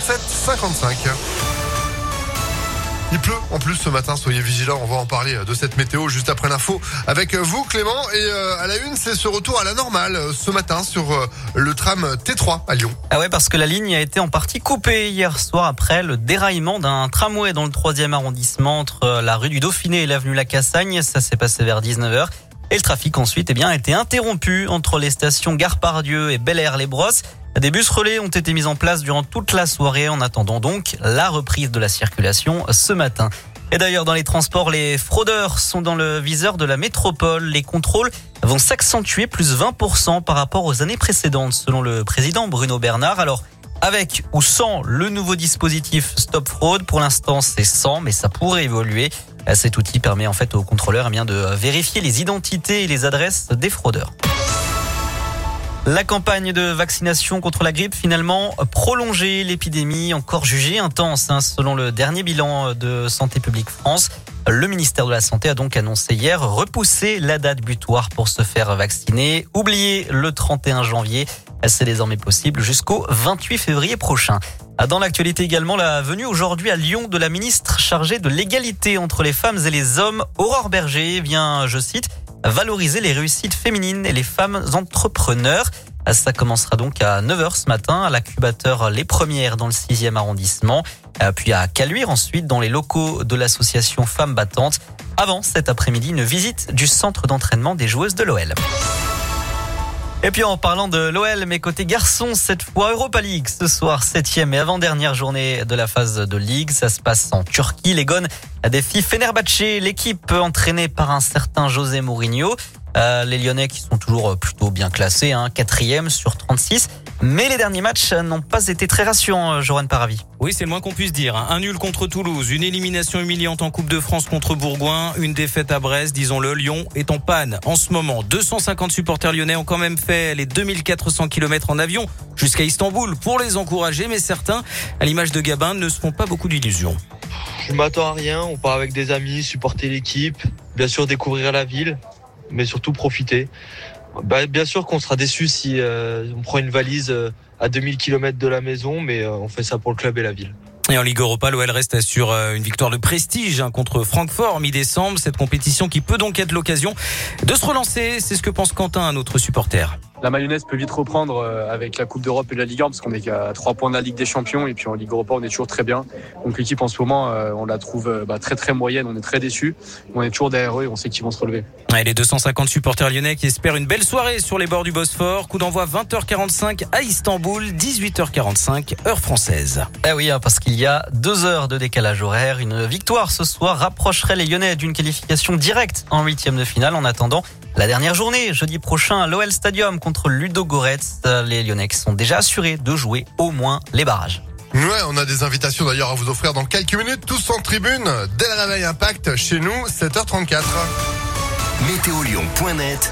55. Il pleut en plus ce matin, soyez vigilants, on va en parler de cette météo juste après l'info avec vous Clément. Et à la une, c'est ce retour à la normale ce matin sur le tram T3 à Lyon. Ah ouais, parce que la ligne a été en partie coupée hier soir après le déraillement d'un tramway dans le 3e arrondissement entre la rue du Dauphiné et l'avenue La Cassagne. Ça s'est passé vers 19h. Et le trafic ensuite a été interrompu entre les stations Gare-Pardieu et Bel-Air-les-Brosses. Des bus relais ont été mis en place durant toute la soirée en attendant donc la reprise de la circulation ce matin. Et d'ailleurs, dans les transports, les fraudeurs sont dans le viseur de la métropole. Les contrôles vont s'accentuer plus 20% par rapport aux années précédentes, selon le président Bruno Bernard. Alors, avec ou sans le nouveau dispositif Stop Fraude, pour l'instant c'est sans, mais ça pourrait évoluer. Cet outil permet en fait aux contrôleurs de vérifier les identités et les adresses des fraudeurs. La campagne de vaccination contre la grippe finalement prolongée, l'épidémie encore jugée intense selon le dernier bilan de Santé publique France. Le ministère de la Santé a donc annoncé hier repousser la date butoir pour se faire vacciner. Oubliez le 31 janvier, c'est désormais possible jusqu'au 28 février prochain. Dans l'actualité également, la venue aujourd'hui à Lyon de la ministre chargée de l'égalité entre les femmes et les hommes, Aurore Berger, vient, je cite, valoriser les réussites féminines et les femmes entrepreneurs. Ça commencera donc à 9h ce matin à l'incubateur Les Premières dans le 6e arrondissement, puis à Caluire ensuite dans les locaux de l'association Femmes Battantes. Avant cet après-midi, une visite du centre d'entraînement des joueuses de l'OL. Et puis en parlant de l'OL, mais côté garçons, cette fois Europa League. Ce soir, 7e et avant-dernière journée de la phase de Ligue. Ça se passe en Turquie. Les Gones défient Fenerbahçe, l'équipe entraînée par un certain José Mourinho. Les Lyonnais qui sont toujours plutôt bien classés, 4e sur 36. Mais les derniers matchs n'ont pas été très rassurants, Joran Paravi. Oui, c'est le moins qu'on puisse dire. Un nul contre Toulouse, une élimination humiliante en Coupe de France contre Bourgoin, une défaite à Brest, disons-le. Lyon est en panne en ce moment. 250 supporters lyonnais ont quand même fait les 2400 km en avion jusqu'à Istanbul pour les encourager. Mais certains, à l'image de Gabin, ne se font pas beaucoup d'illusions. Je m'attends à rien. On part avec des amis, supporter l'équipe, bien sûr découvrir la ville, mais surtout profiter. Bien sûr qu'on sera déçus si on prend une valise à 2000 km de la maison, mais on fait ça pour le club et la ville. Et en Ligue Europa, l'OL reste sur une victoire de prestige contre Francfort mi-décembre. Cette compétition qui peut donc être l'occasion de se relancer. C'est ce que pense Quentin, un autre supporter. La mayonnaise peut vite reprendre avec la Coupe d'Europe et la Ligue 1 parce qu'on est qu'à 3 points de la Ligue des Champions et puis en Ligue Europa on est toujours très bien. Donc l'équipe en ce moment on la trouve très très moyenne, on est très déçus. On est toujours derrière eux et on sait qu'ils vont se relever. Et les 250 supporters lyonnais qui espèrent une belle soirée sur les bords du Bosphore. Coup d'envoi 20h45 à Istanbul, 18h45 heure française. Eh oui, parce qu'il y a 2 heures de décalage horaire. Une victoire ce soir rapprocherait les Lyonnais d'une qualification directe en 8e de finale. En attendant la dernière journée, jeudi prochain à l'OL Stadium contre Ludogorets, les Lyonnais qui sont déjà assurés de jouer au moins les barrages. Ouais, on a des invitations d'ailleurs à vous offrir dans quelques minutes, tous en tribune, dès le réveil Impact chez nous, 7h34. Météolion.net